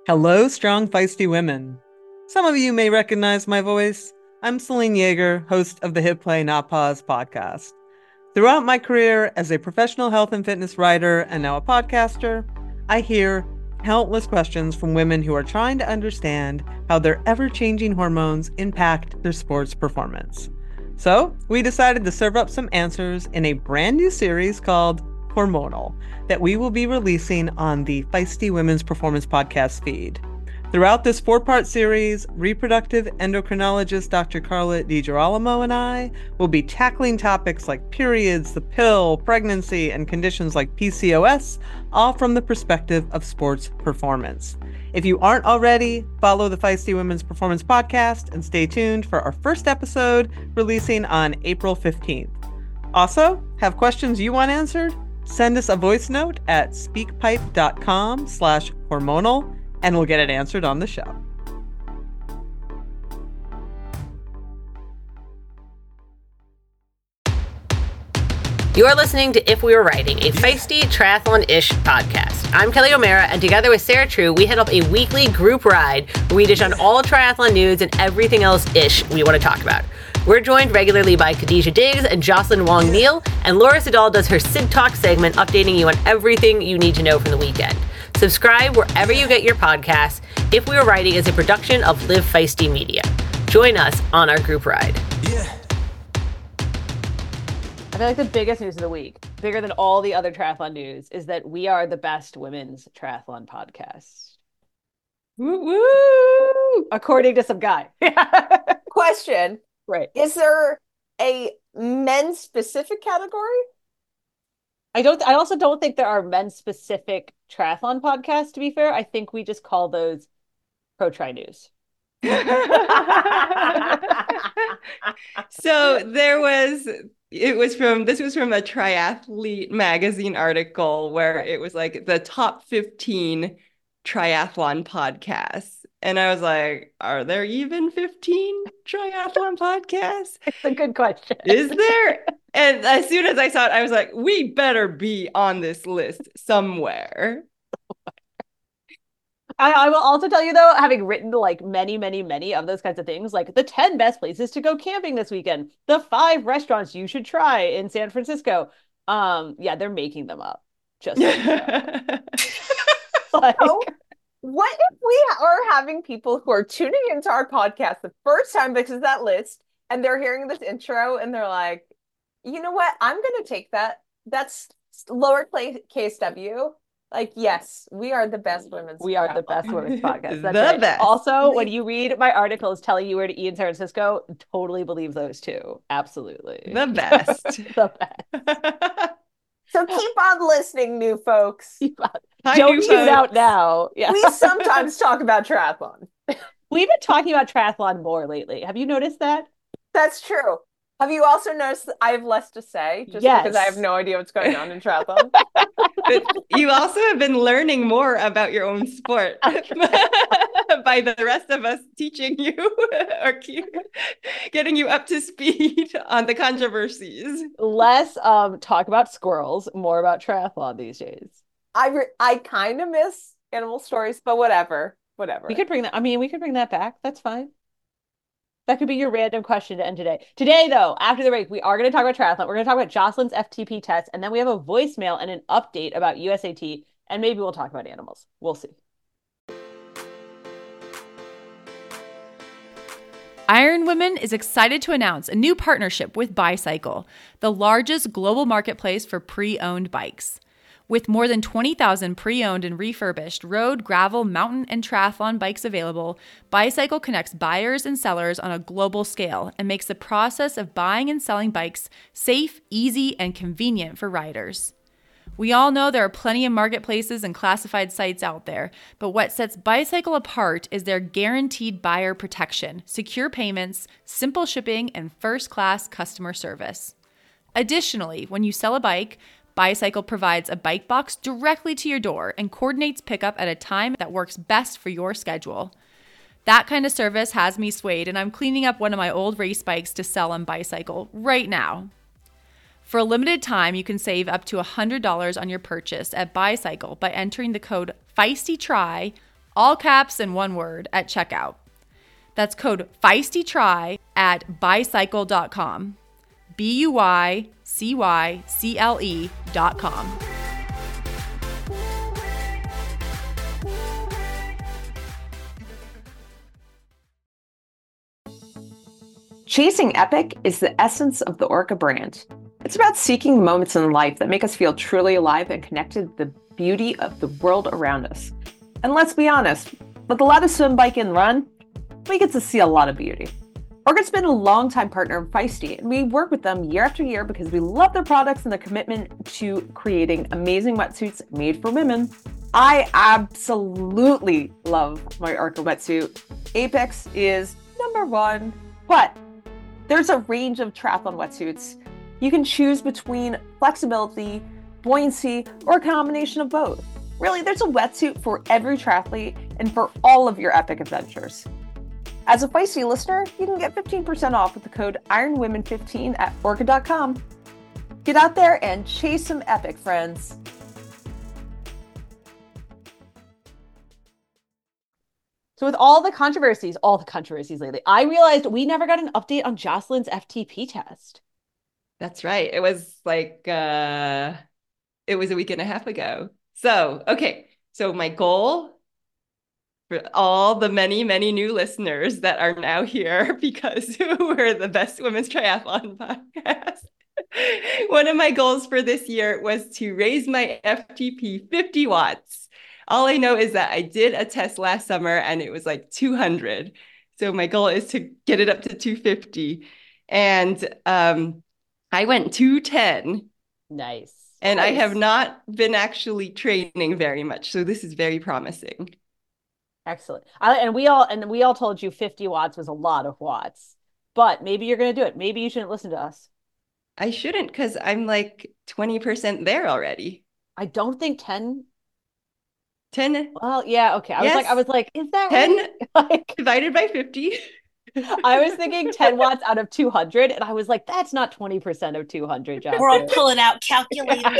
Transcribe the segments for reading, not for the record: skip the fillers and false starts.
Hello, strong, feisty women. Some of you may recognize my voice. I'm Celine Yeager, host of the Hit Play Not Pause podcast. Throughout my career as a professional health and fitness writer and now a podcaster, I hear countless questions from women who are trying to understand how their ever-changing hormones impact their sports performance. So we decided to serve up some answers in a brand new series called Hormonal that we will be releasing on the Feisty Women's Performance Podcast feed. Throughout this 4-part series, reproductive endocrinologist Dr. Carla DiGirolamo and I will be tackling topics like periods, the pill, pregnancy, and conditions like PCOS, all from the perspective of sports performance. If you aren't already, follow the Feisty Women's Performance Podcast and stay tuned for our first episode releasing on April 15th. Also, have questions you want answered? Send us a voice note at speakpipe.com/hormonal and we'll get it answered on the show. You're listening to If We Were Writing, a feisty triathlon-ish podcast. I'm Kelly O'Mara, and together with Sarah True, we head up a weekly group ride where we dish on all triathlon news and everything else-ish we want to talk about. We're joined regularly by Khadijah Diggs and Jocelyn Wong Neal, and Laura Siddall does her Sid Talk segment, updating you on everything you need to know from the weekend. Subscribe wherever you get your podcasts. If We Were Writing is a production of Live Feisty Media. Join us on our group ride. I feel like the biggest news of the week, bigger than all the other triathlon news, is that we are the best women's triathlon podcast. Woo woo! According to some guy. Question. Right. Is there a men's specific category? I also don't think there are men's specific triathlon podcasts, to be fair. I think we just call those Pro Tri News. So this was from a Triathlete magazine article where it was like the top 15 triathlon podcasts. And I was like, are there even 15 triathlon podcasts? It's a good question. Is there? And as soon as I saw it, I was like, we better be on this list somewhere. I will also tell you, though, having written like many of those kinds of things, like the 10 best places to go camping this weekend, the 5 restaurants you should try in San Francisco. Yeah, they're making them up. Just like, So, what if we are having people who are tuning into our podcast the first time because of that list, and they're hearing this intro and they're like, you know what? I'm going to take that. That's lowercase W. Like, yes, we are the best women's we are the triathlon. best women's podcast. That's The right. best. Also, when you read my articles telling you where to eat in San Francisco, totally believe those too. Absolutely. The best. The best. So keep on listening, new folks. Hi, Don't new tune out folks. now. Yeah. We sometimes talk about triathlon. We've been talking about triathlon more lately. Have you noticed that? That's true. Have you also noticed that I have less to say just Yes. because I have no idea what's going on in triathlon? But you also have been learning more about your own sport by the rest of us teaching you or getting you up to speed on the controversies. Less talk about squirrels, more about triathlon these days. I kind of miss animal stories, but whatever. We could bring that. I mean, we could bring that back. That's fine. That could be your random question to end today. Today, though, after the break, we are going to talk about triathlon. We're going to talk about Jocelyn's FTP test, and then we have a voicemail and an update about USAT, and maybe we'll talk about animals. We'll see. Iron Women is excited to announce a new partnership with Bicycle, the largest global marketplace for pre-owned bikes. With more than 20,000 pre-owned and refurbished road, gravel, mountain, and triathlon bikes available, Bicycle connects buyers and sellers on a global scale and makes the process of buying and selling bikes safe, easy, and convenient for riders. We all know there are plenty of marketplaces and classified sites out there, but what sets Bicycle apart is their guaranteed buyer protection, secure payments, simple shipping, and first-class customer service. Additionally, when you sell a bike, Bicycle provides a bike box directly to your door and coordinates pickup at a time that works best for your schedule. That kind of service has me swayed, and I'm cleaning up one of my old race bikes to sell on Bicycle right now. For a limited time, you can save up to $100 on your purchase at Bicycle by entering the code FEISTYTRY, all caps and one word at checkout. That's code FEISTYTRY at Bicycle.com. BUYCYCLE.com. Chasing epic is the essence of the Orca brand. It's about seeking moments in life that make us feel truly alive and connected to the beauty of the world around us. And let's be honest, with a lot of swim, bike, and run, we get to see a lot of beauty. Orca's been a longtime partner of Feisty, and we work with them year after year because we love their products and their commitment to creating amazing wetsuits made for women. I absolutely love my Orca wetsuit. Apex is number one, but there's a range of triathlon wetsuits. You can choose between flexibility, buoyancy, or a combination of both. Really, there's a wetsuit for every triathlete and for all of your epic adventures. As a Feisty listener, you can get 15% off with the code IRONWOMEN15 at orca.com. Get out there and chase some epic, friends. So with all the controversies lately, I realized we never got an update on Jocelyn's FTP test. That's right. It was like, it was a week and a half ago. So, okay. So my goal for all the many, many new listeners that are now here because we're the best women's triathlon podcast. One of my goals for this year was to raise my FTP 50 watts. All I know is that I did a test last summer and it was like 200. So my goal is to get it up to 250. And I went 210. Nice. And I have not been actually training very much. So this is very promising. Excellent. And we all told you 50 watts was a lot of watts, but maybe you're going to do it. Maybe you shouldn't listen to us. I shouldn't because I'm like 20% there already. I don't think 10. 10. Well, yeah, okay. I was like, is that 10 right? Like, divided by 50? I was thinking 10 watts out of 200, and I was like, that's not 20% of 200, Jocelyn. We're all pulling out calculators.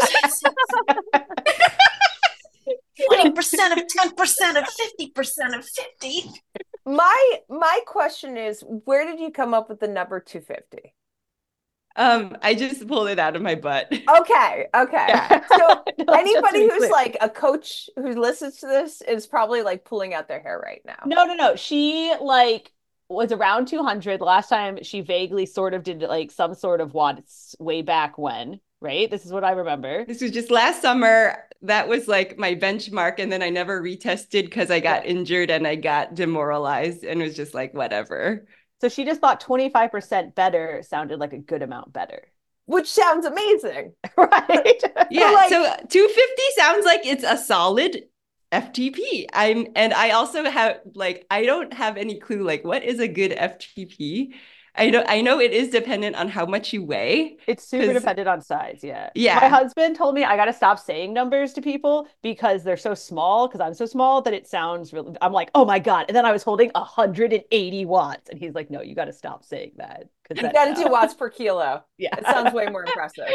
20% of 10% of 50% of 50. My question is, where did you come up with the number 250? I just pulled it out of my butt. Okay. Yeah. So No, anybody who's clear. like a coach who listens to this is probably like pulling out their hair right now. No. She like was around 200 last time. She vaguely sort of did like some sort of watts way back when, right? This is what I remember. This was just last summer. That was like my benchmark. And then I never retested because I got injured and I got demoralized and was just like, whatever. So she just thought 25% better sounded like a good amount better. Which sounds amazing. Right? Yeah. like- So 250 sounds like it's a solid FTP. I also have like, I don't have any clue, like what is a good FTP? I know it is dependent on how much you weigh. It's super dependent on size. Yeah. Yeah. My husband told me I got to stop saying numbers to people because they're so small, because I'm so small that it sounds really, I'm like, oh my God. And then I was holding 180 watts. And he's like, no, you got to stop saying that. You got to do watts per kilo. Yeah. It sounds way more impressive.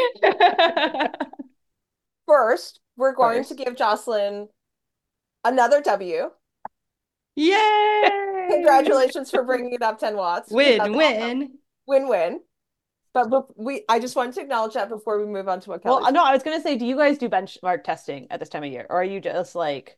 First, we're going to give Jocelyn another W. Yay! Congratulations for bringing it up 10 watts. Win. Win-win. But I just wanted to acknowledge that before we move on to what Kelly. Well, no, I was going to say, do you guys do benchmark testing at this time of year? Or are you just like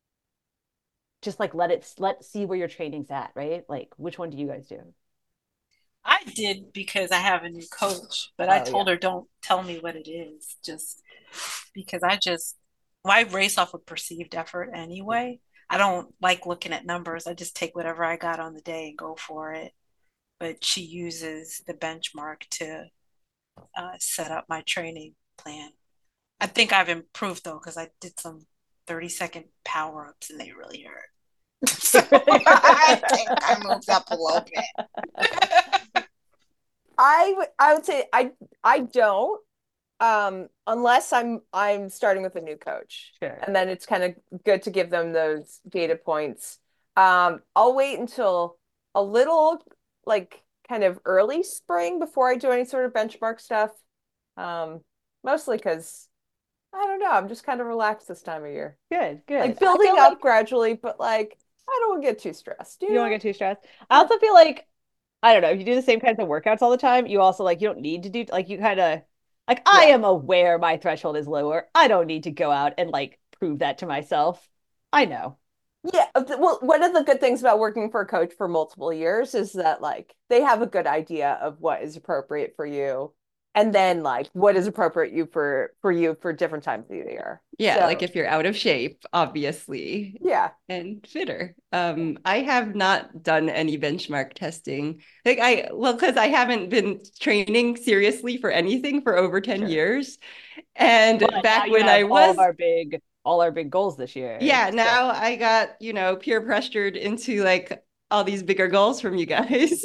let's see where your training's at, right? Like, which one do you guys do? I did because I have a new coach, but I told her don't tell me what it is, just because I race off of perceived effort anyway. I don't like looking at numbers. I just take whatever I got on the day and go for it. But she uses the benchmark to set up my training plan. I think I've improved though, because I did some 30-second power ups and they really hurt. So I think I moved up a little bit. I would say I don't unless I'm starting with a new coach. Sure. And then it's kind of good to give them those data points. I'll wait until a little like kind of early spring before I do any sort of benchmark stuff. Mostly because I don't know. I'm just kind of relaxed this time of year. Good, good. Like I building feel up like gradually, but like I don't get too stressed. you don't want to get too stressed. I also feel like I don't know, if you do the same kinds of workouts all the time, you also like you don't need to do like you kind of like I Yeah. am aware my threshold is lower. I don't need to go out and like prove that to myself. I know. Yeah, well, one of the good things about working for a coach for multiple years is that like they have a good idea of what is appropriate for you, and then like what is appropriate you for different times of the year. Yeah, like So if you're out of shape, obviously, yeah, and fitter. I have not done any benchmark testing. Because I haven't been training seriously for anything for over 10 Sure. years. And But now back you when have I was, all our big goals this year. yeah, now I got, peer pressured into like all these bigger goals from you guys.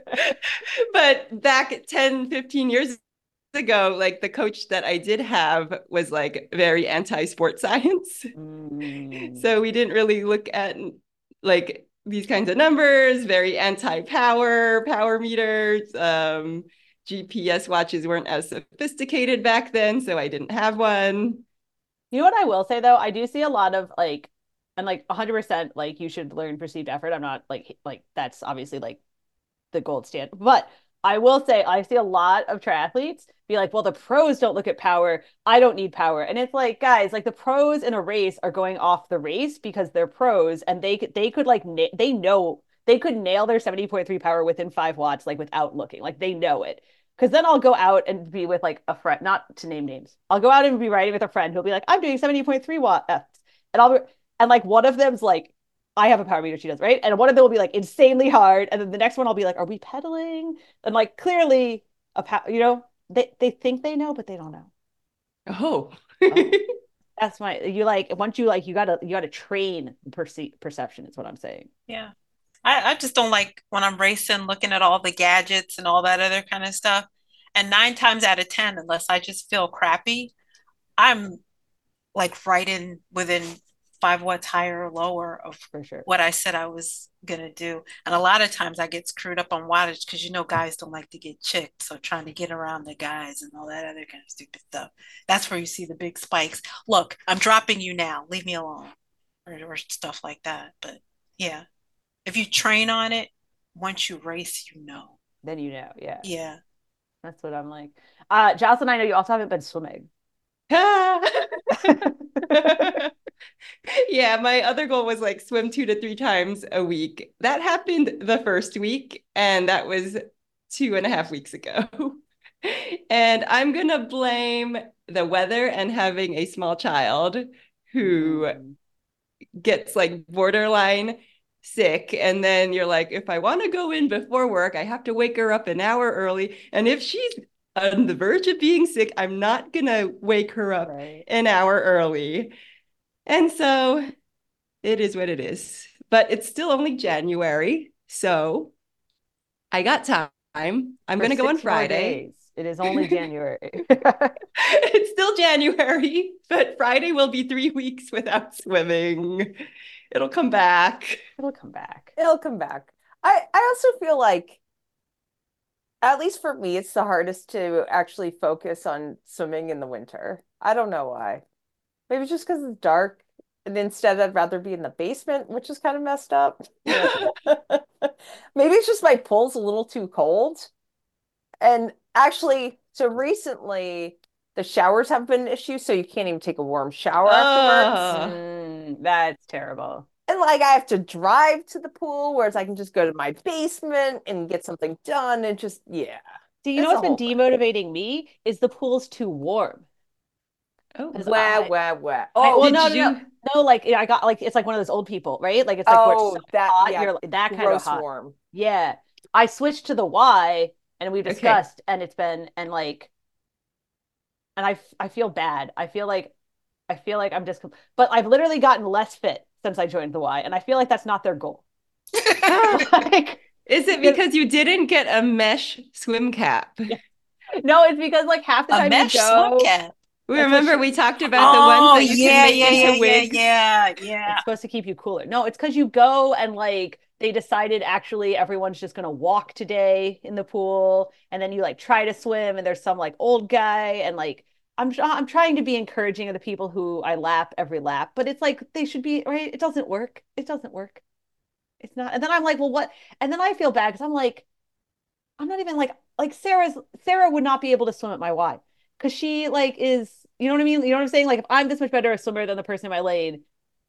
But back 10, 15 years ago, like the coach that I did have was like very anti-sport science. Mm. So we didn't really look at like these kinds of numbers, very power meters. GPS watches weren't as sophisticated back then, so I didn't have one. You know what I will say though? I do see a lot of like, and like 100% like you should learn perceived effort. I'm not like that's obviously like the gold standard. But I will say I see a lot of triathletes be like, well, the pros don't look at power. I don't need power. And it's like, guys, like the pros in a race are going off the race because they're pros and they could like they know they could nail their 70.3 power within 5 watts like without looking. Like they know it. Because then I'll go out and be with like a friend, not to name names. I'll go out and be riding with a friend who'll be like, I'm doing 70.3 watts. And and like one of them's like, I have a power meter, she does, right? And one of them will be like insanely hard. And then the next one I'll be like, are we pedaling? And like clearly they think they know, but they don't know. Oh. Oh, that's you like once you gotta train perception is what I'm saying. Yeah. I just don't like when I'm racing, looking at all the gadgets and all that other kind of stuff. And 9 times out of 10, unless I just feel crappy, I'm like right in within 5 watts higher or lower of For sure. what I said I was gonna do. And a lot of times I get screwed up on wattage because guys don't like to get chicked. So trying to get around the guys and all that other kind of stupid stuff. That's where you see the big spikes. Look, I'm dropping you now. Leave me alone. Or stuff like that. But yeah. If you train on it, once you race, you know. Then you know, yeah. Yeah. That's what I'm like. Jocelyn, I know you also haven't been swimming. Yeah, my other goal was like swim 2 to 3 times a week. That happened the first week, and that was 2.5 weeks ago. And I'm gonna blame the weather and having a small child who gets like borderline sick. And then you're like, if I want to go in before work, I have to wake her up an hour early. And if she's on the verge of being sick, I'm not gonna wake her up an hour early. And so it is what it is. But it's still only January. So I got time. I'm going to go on Friday. It is only January. It's still January, but Friday will be 3 weeks without swimming. It'll come back. It'll come back. It'll come back. I also feel like, at least for me, it's the hardest to actually focus on swimming in the winter. I don't know why. Maybe just because it's dark. And instead, I'd rather be in the basement, which is kind of messed up. Yeah. Maybe it's just my pool's a little too cold. And actually, so recently, the showers have been an issue, so you can't even take a warm shower afterwards. That's terrible. And like, I have to drive to the pool, whereas I can just go to my basement and get something done. And just, yeah. Do you know what's been demotivating me is the pool's too warm. Oh, wah. Oh, well, did no, like I got like it's like one of those old people, right? Like it's like where it's so that hot, yeah, you're like, that kind of gross hot. warm. Yeah, I switched to the Y, and we've Okay. discussed, and it's been and like, and I feel bad. I feel like I'm just, but I've literally gotten less fit since I joined the Y, and I feel like that's not their goal. Like, Is it because you didn't get a mesh swim cap? no, it's because like half the A time mesh you go, swim cap. Remember we talked about the ones that you can make into wigs? yeah. it's supposed to keep you cooler. No, it's because you go and like they decided actually everyone's just gonna walk today in the pool, and then you like try to swim, and there's some like old guy, and like I'm trying to be encouraging of the people who I lap every lap, but it's like they should be, right? It doesn't work. It doesn't work. It's not. And then I'm like, well, what? And then I feel bad because I'm like, I'm not even like Sarah would not be able to swim at my Y because she like is, you know what I mean? You know what I'm saying? Like if I'm this much better a swimmer than the person in my lane,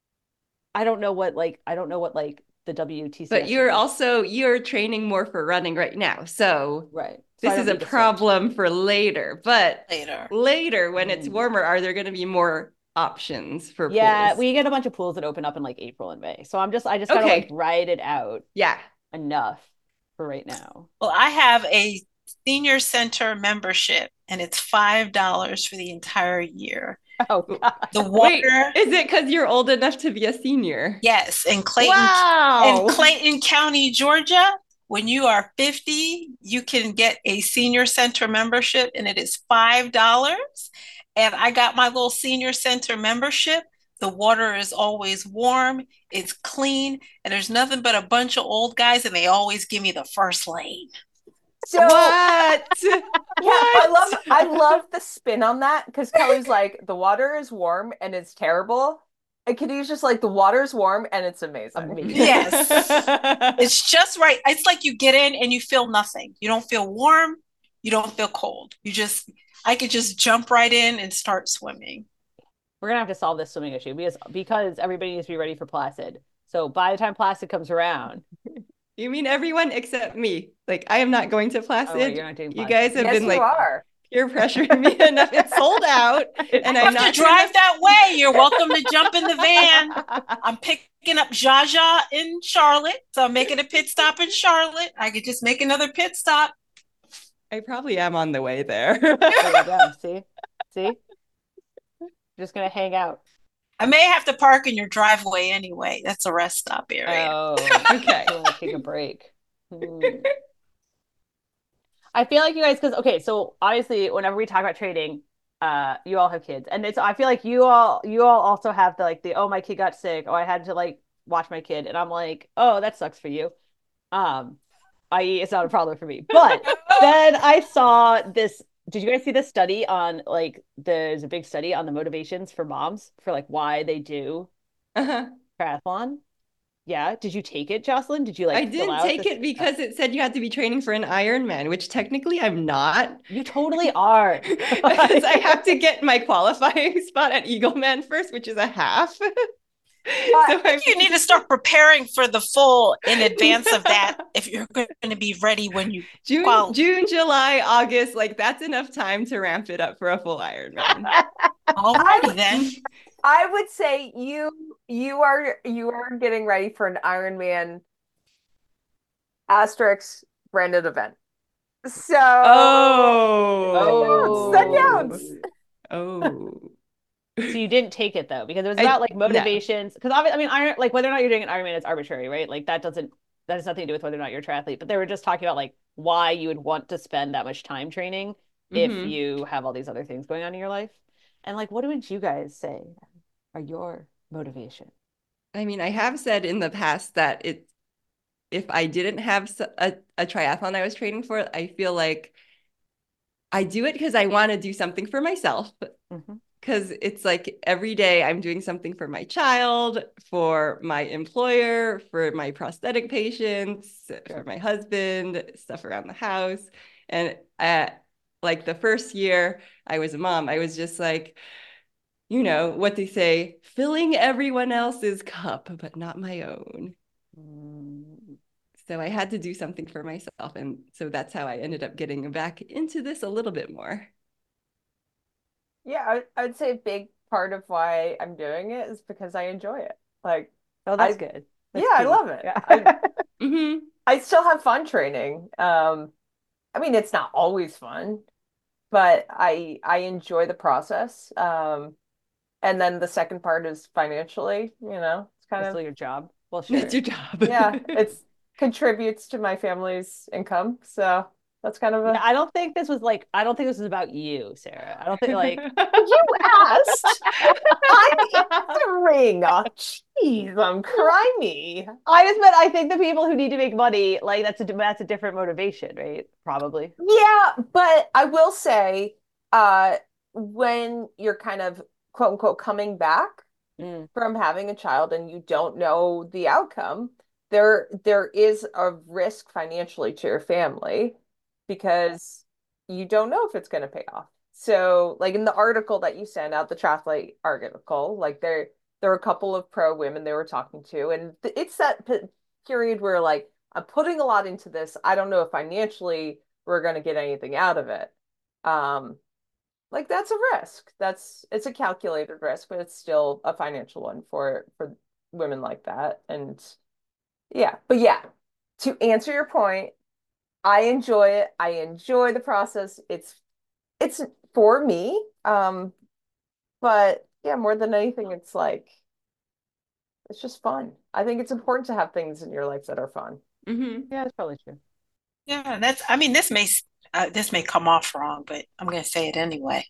I don't know what like the WTCS. But you're training more for running right now. So right. So this is a problem for later. But later when it's warmer, are there going to be more options for pools? We get a bunch of pools that open up in like April and May. So I just gotta like ride it out. Yeah. Enough for right now. Well, I have a senior center membership and it's $5 for the entire year. Oh God. The water. Wait, is it because you're old enough to be a senior? Yes. In Clayton County, Georgia, when you are 50, you can get a senior center membership and it is $5. And I got my little senior center membership. The water is always warm, it's clean, and there's nothing but a bunch of old guys, and they always give me the first lane. So what? Yeah, I love the spin on that because Kelly's like, the water is warm and it's terrible. And Katie's just like, the water's warm and it's amazing. Yes. It's just right. It's like you get in and you feel nothing. You don't feel warm. You don't feel cold. I could just jump right in and start swimming. We're going to have to solve this swimming issue because everybody needs to be ready for Placid. So by the time Placid comes around. You mean everyone except me? Like, I am not going to Placid. Oh, you're not doing Placid. You guys have been like peer pressuring me enough. It's sold out. And I'm not drive that way. You're welcome to jump in the van. I'm picking up Jaja in Charlotte. So I'm making a pit stop in Charlotte. I could just make another pit stop. I probably am on the way there. There you go. See? Just gonna hang out. I may have to park in your driveway anyway. That's a rest stop area. Oh, okay. Take a break. I feel like you guys, so obviously whenever we talk about training, you all have kids, and I feel like you all also have the oh, my kid got sick, oh, I had to like watch my kid, and I'm like, oh, that sucks for you. I.e., it's not a problem for me. But then I saw this. Did you guys see this study on there's a big study on the motivations for moms for why they do triathlon? Yeah. Did you take it, Jocelyn? Did you I didn't take it because it said you had to be training for an Ironman, which technically I'm not. You totally are. Because I have to get my qualifying spot at Eagleman first, which is a half. I think you need to start preparing for the full in advance of that if you're going to be ready when you June, July, August, that's enough time to ramp it up for a full Ironman. Alrighty then. I would say you are getting ready for an Ironman asterisk branded event. So that counts. So you didn't take it though, because it was about motivations. Because obviously, I mean, whether or not you're doing an Ironman is arbitrary, right? That has nothing to do with whether or not you're a triathlete. But they were just talking about why you would want to spend that much time training if you have all these other things going on in your life. And what would you guys say are your motivation? I mean, I have said in the past that if I didn't have a triathlon I was training for, I feel like I do it because I want to do something for myself. Because it's every day I'm doing something for my child, for my employer, for my prosthetic patients, for my husband, stuff around the house. And the first year I was a mom, I was just what they say, filling everyone else's cup, but not my own. So I had to do something for myself. And so that's how I ended up getting back into this a little bit more. Yeah, I would say a big part of why I'm doing it is because I enjoy it. Oh, that's good. That's I love it. Yeah. I still have fun training. I mean, it's not always fun, but I enjoy the process. And then the second part is financially, it's kind of your job. Well, sure. It's your job. Yeah, it contributes to my family's income. So that's kind of I don't think this was about you, Sarah. I don't think you asked. I'm answering. Oh, jeez, I'm crimey. I think the people who need to make money, that's a different motivation, right? Probably. Yeah, but I will say, when you're kind of quote unquote coming back from having a child and you don't know the outcome, there is a risk financially to your family because you don't know if it's going to pay off. So, like in the article that you sent out, the triathlete article, like there were a couple of pro women they were talking to, and it's that period where like I'm putting a lot into this. I don't know if financially we're going to get anything out of it. Like that's a risk. It's a calculated risk, but it's still a financial one for women like that. And yeah, but yeah, to answer your point, I enjoy it. I enjoy the process. It's for me. But yeah, more than anything, it's like it's just fun. I think it's important to have things in your life that are fun. Mm-hmm. Yeah, that's probably true. Yeah, I mean, this may come off wrong, but I'm going to say it anyway.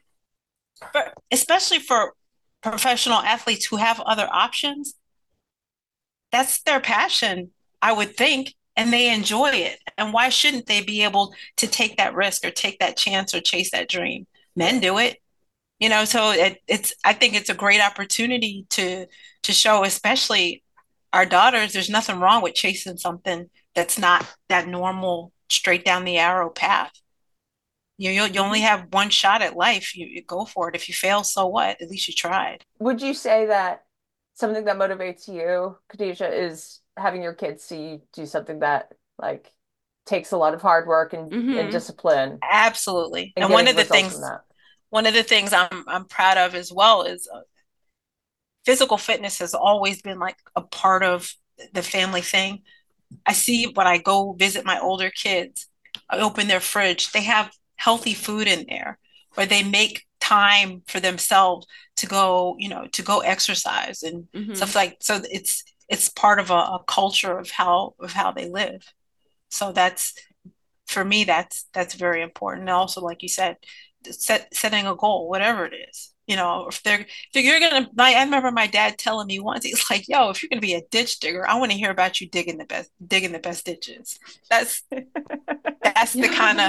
But especially for professional athletes who have other options, that's their passion, I would think, and they enjoy it. And why shouldn't they be able to take that risk or take that chance or chase that dream? Men do it, so I think it's a great opportunity to show, especially our daughters, there's nothing wrong with chasing something that's not that normal straight down the arrow path. You only have one shot at life. You go for it. If you fail, so what? At least you tried. Would you say that something that motivates you, Khadijah, is having your kids see you do something that like takes a lot of hard work and discipline? Absolutely. And one of the things I'm proud of as well is physical fitness has always been like a part of the family thing. I see when I go visit my older kids, I open their fridge, they have healthy food in there, or they make time for themselves to go exercise and stuff like. So it's part of a culture of how they live. So that's, for me, that's very important. And also, like you said, setting a goal, whatever it is. If you're gonna, I remember my dad telling me once, he's like, "Yo, if you're gonna be a ditch digger, I want to hear about you digging the best ditches." That's the kind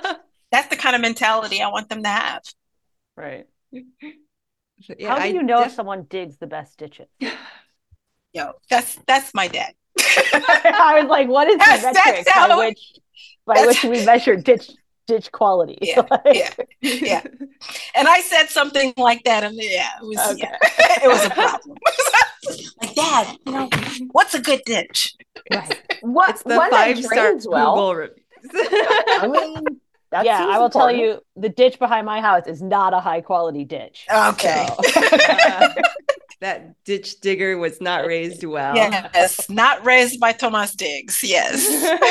of mentality I want them to have. Right. Yeah, how do you know if someone digs the best ditches? Yo, that's my dad. I was like, what is the metric by which we measure ditch quality? Yeah, yeah. And I said something like that, and it was a problem. Like, Dad, what's a good ditch? Right. It's the 5-star Google reviews. I mean, I will tell you, the ditch behind my house is not a high quality ditch. Okay. So. That ditch digger was not raised well. Yes, not raised by Thomas Diggs. Yes.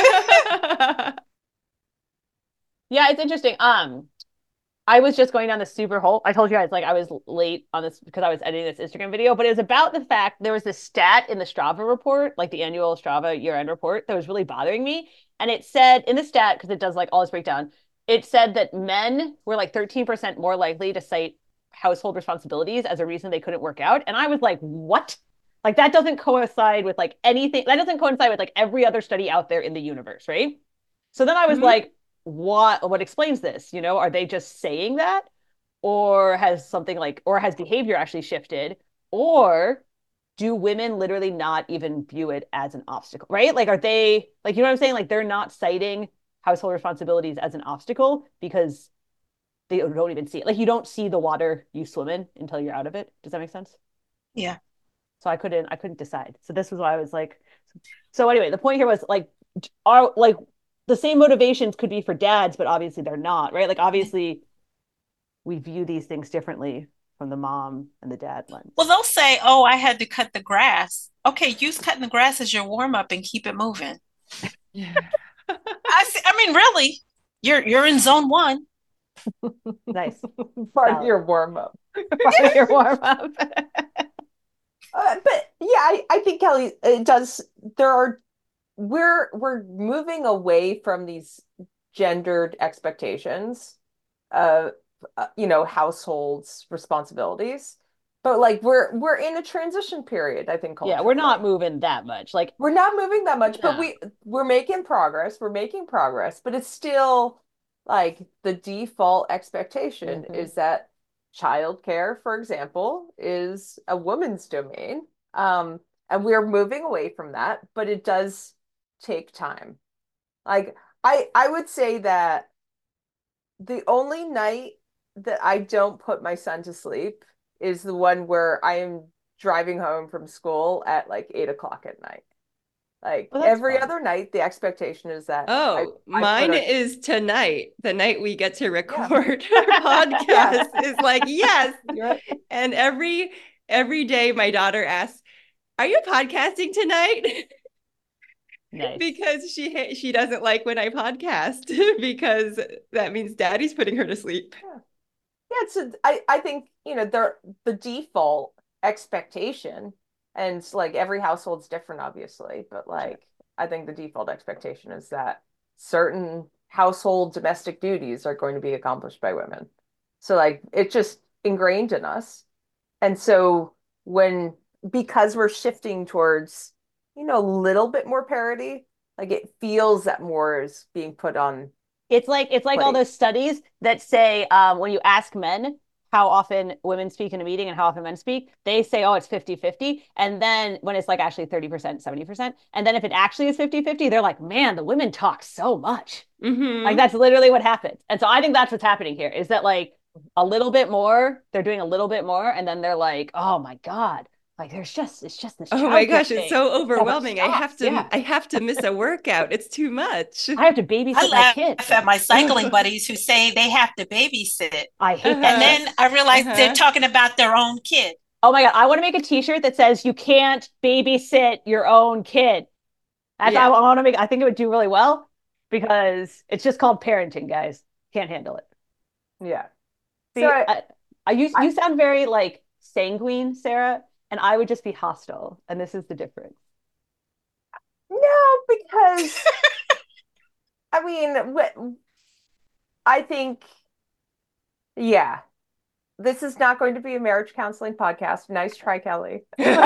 Yeah, it's interesting. I was just going down the super hole. I told you guys, like, I was late on this because I was editing this Instagram video, but it was about the fact there was this stat in the Strava report, like the annual Strava year-end report, that was really bothering me. And it said in the stat, because it does like all this breakdown, it said that men were like 13% more likely to cite household responsibilities as a reason they couldn't work out. And I was like, what? Like, that doesn't coincide with like anything. That doesn't coincide with like every other study out there in the universe, right? So then I was like, what explains this? Are they just saying that? Or has behavior actually shifted? Or do women literally not even view it as an obstacle, right? Like, are they, like, you know what I'm saying? Like, they're not citing household responsibilities as an obstacle because they don't even see it. Like, you don't see the water you swim in until you're out of it. Does that make sense? Yeah. So I couldn't decide. So this was why I was like, so anyway, the point here was like, are like the same motivations could be for dads, but obviously they're not, right? Like, obviously we view these things differently from the mom and the dad lens. Well, they'll say, "Oh, I had to cut the grass." Okay, use cutting the grass as your warm up and keep it moving. I mean, really, you're in zone 1. Nice. Part of your warm up. Part of your warm up. But yeah, I think, Kelly, it does. We're moving away from these gendered expectations of households responsibilities, but like we're in a transition period, I think. Yeah, we're not moving that much. Like, we're not moving that much, but we're making progress. But it's still like the default expectation Mhm. is that childcare, for example, is a woman's domain. And we're moving away from that, but it does take time. Like I would say that the only night that I don't put my son to sleep is the one where I am driving home from school at like 8 o'clock at night. Like Well, that's every fun. other night, the expectation is that Oh, I put mine a is tonight, the night we get to yeah. record our podcast is like, yes. You're right. And every day my daughter asks, "Are you podcasting tonight?" Nice. Because she doesn't like when I podcast because that means daddy's putting her to sleep. Yeah, I think, the default expectation, and it's like every household's different, obviously, but like I think the default expectation is that certain household domestic duties are going to be accomplished by women. So like it's just ingrained in us. And so when because we're shifting towards, a little bit more parity, like it feels that more is being put on It's like all plate. those studies that say when you ask men how often women speak in a meeting and how often men speak, they say, oh, it's 50-50. And then when it's like actually 30%, 70%. And then if it actually is 50-50, they're like, man, the women talk so much. Like Mm-hmm. that's literally what happens. And so I think that's what's happening here is that like a little bit more, they're doing a little bit more, and then they're like, oh my God, like it's just this Oh my childcare gosh, it's thing. so It never overwhelming. stops. Yeah. I have to miss a workout. It's too much. I have to I babysit my kids. laugh at my cycling buddies who say they have to babysit. I hate that And Uh-huh. shit. then I realize they're Uh-huh. talking about their own kid. Oh my God, I want to make a t-shirt that says you can't babysit your own kid. That's I Yeah. want to make I think it would do really well because it's just called parenting, guys. Can't handle it. Yeah. So See, you I sound very like sanguine, Sarah, and I would just be hostile, and this is the difference. no, because I mean, I think, yeah, this is not going to be a marriage counseling podcast. Nice try, Kelly.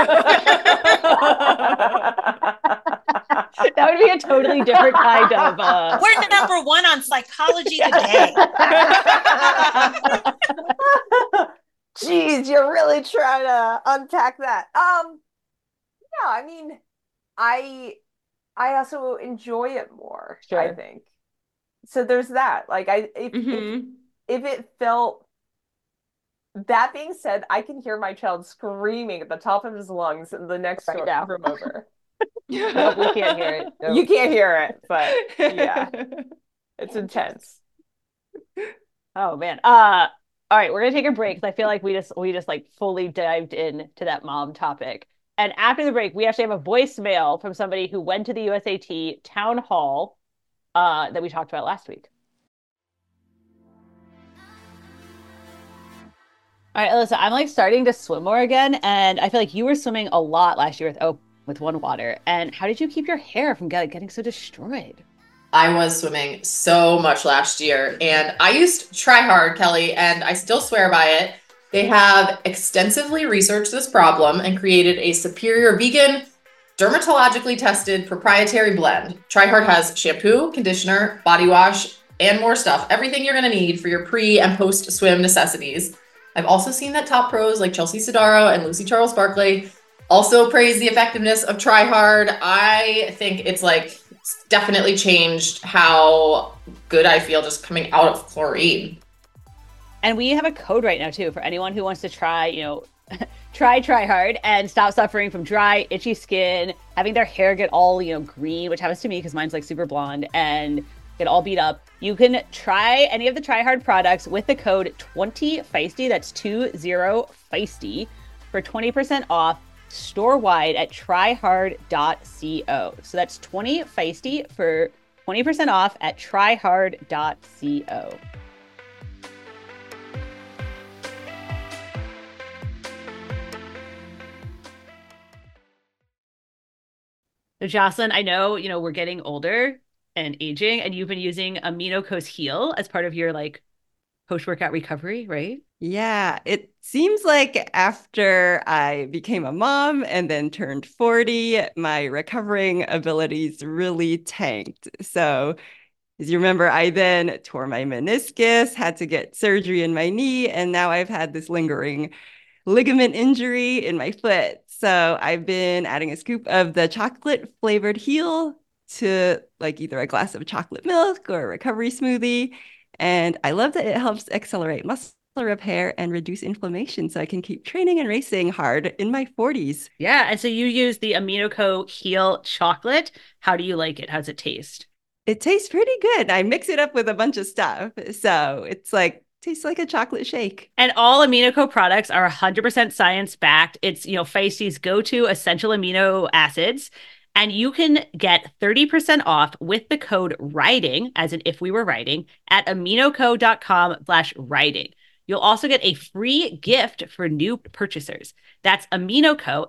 That would be a totally different kind of We're number one on psychology Yeah. today. Jeez, you're really trying to unpack that. No, I mean, I I also enjoy it more, I Sure. think. So there's that. Like Mm-hmm. if it felt that being said, I can hear my child screaming at the top of his lungs in the next Right now. room over. No, we can't hear it. No. You can't hear it, but yeah, it's intense. Oh man. All right, we're gonna take a break because I feel like we just like fully dived in to that mom topic. And after the break, we actually have a voicemail from somebody who went to the USAT town hall that we talked about last week. All right, Alyssa, I'm like starting to swim more again, and I feel like you were swimming a lot last year with One Water. And how did you keep your hair from getting so destroyed? I was swimming so much last year, and I used Try Hard, Kelly, and I still swear by it. They have extensively researched this problem and created a superior vegan, dermatologically tested proprietary blend. Try Hard has shampoo, conditioner, body wash, and more stuff. Everything you're going to need for your pre and post swim necessities. I've also seen that top pros like Chelsea Sodaro and Lucy Charles Barkley also praise the effectiveness of Try Hard. I think it's definitely changed how good I feel just coming out of chlorine. And we have a code right now too for anyone who wants to try, try hard and stop suffering from dry, itchy skin, having their hair get all, green, which happens to me because mine's like super blonde and get all beat up. You can try any of the Try Hard products with the code 20feisty. That's 20feisty for 20% off store-wide at tryhard.co. So that's 20feisty for 20% off at tryhard.co. So Jocelyn, I know, we're getting older and aging, and you've been using AminoCos Heal as part of your post-workout recovery, right? Yeah, it seems like after I became a mom and then turned 40, my recovering abilities really tanked. So As you remember, I then tore my meniscus, had to get surgery in my knee, and now I've had this lingering ligament injury in my foot. So I've been adding a scoop of the chocolate flavored heel to like either a glass of chocolate milk or a recovery smoothie. And I love that it helps accelerate muscle repair and reduce inflammation so I can keep training and racing hard in my 40s. Yeah. And so you use the AminoCo Heel chocolate. How do you like it? How does it taste? It tastes pretty good. I mix it up with a bunch of stuff. So it's like, tastes like a chocolate shake. And all AminoCo products are 100% science backed. It's, Feisti's go-to essential amino acids. And you can get 30% off with the code WRITING, as in if we were writing, at aminoco.com/writing. You'll also get a free gift for new purchasers. That's AminoCo,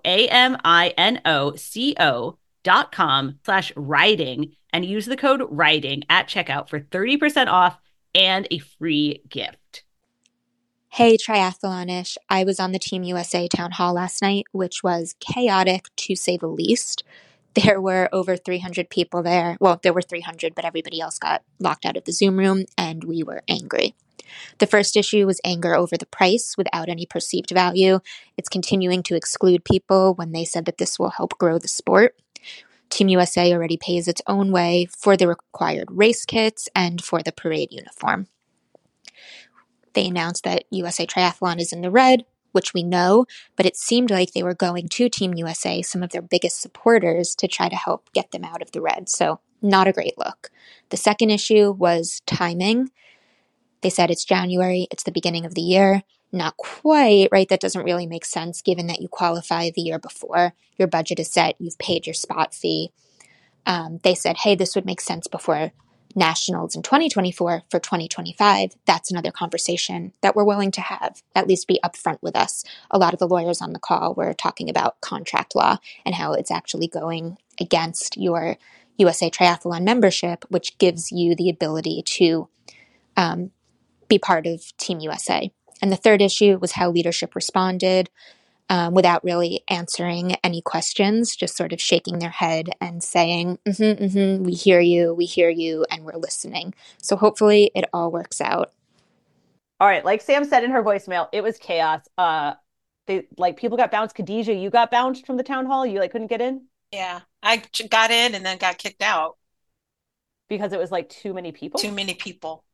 AminoCo.com/writing, and use the code WRITING at checkout for 30% off and a free gift. Hey, Triathlonish. I was on the Team USA town hall last night, which was chaotic to say the least. There were over 300 people there. Well, there were 300, but everybody else got locked out of the Zoom room, and we were angry. The first issue was anger over the price without any perceived value. It's continuing to exclude people when they said that this will help grow the sport. Team USA already pays its own way for the required race kits and for the parade uniform. They announced that USA Triathlon is in the red, which we know, but it seemed like they were going to Team USA, some of their biggest supporters, to try to help get them out of the red. So not a great look. The second issue was timing. They said it's January, it's the beginning of the year. Not quite, right? That doesn't really make sense given that you qualify the year before. Your budget is set, you've paid your spot fee. They said, hey, this would make sense before Nationals in 2024 for 2025. That's another conversation that we're willing to have, at least be upfront with us. A lot of the lawyers on the call were talking about contract law and how it's actually going against your USA Triathlon membership, which gives you the ability to be part of Team USA. And the third issue was how leadership responded without really answering any questions, just sort of shaking their head and saying, we hear you, and we're listening. So hopefully it all works out. All right, like Sam said in her voicemail, it was chaos. People got bounced. Khadijah, you got bounced from the town hall? You couldn't get in? Yeah, I got in and then got kicked out. Because it was too many people? Too many people.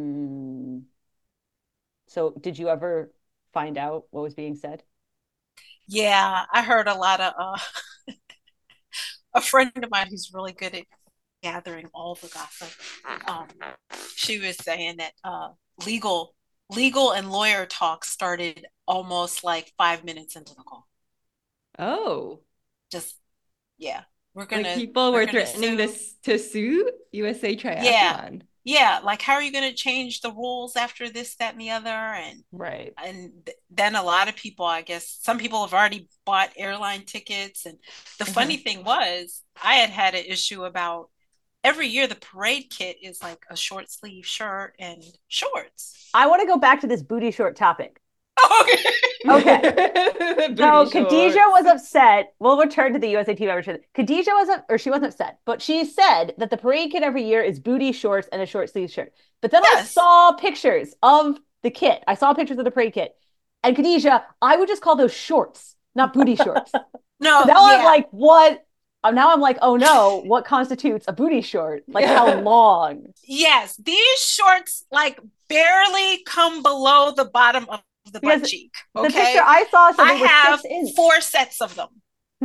So did you ever find out what was being said? Yeah, I heard a lot of a friend of mine who's really good at gathering all the gossip. She was saying that legal and lawyer talk started almost 5 minutes into the call. Oh, just yeah, we're gonna. People were threatening to sue USA Triathlon. Yeah, how are you going to change the rules after this, that, and the other? And right. And then a lot of people, I guess, some people have already bought airline tickets. And the funny thing was, I had an issue about every year the parade kit is a short sleeve shirt and shorts. I want to go back to this booty short topic. Okay. So Khadijah was upset. We'll return to the USA team membership. Khadijah she wasn't upset, but she said that the parade kit every year is booty shorts and a short sleeve shirt. But then I saw pictures of the kit. I saw pictures of the parade kit. And Khadijah, I would just call those shorts, not booty shorts. No. So now I'm like, what? Now I'm like, oh no, what constitutes a booty short? How long? Yes, these shorts barely come below the bottom of the butt cheek. Okay. The picture I saw said I have 6 inch. 4 sets of them.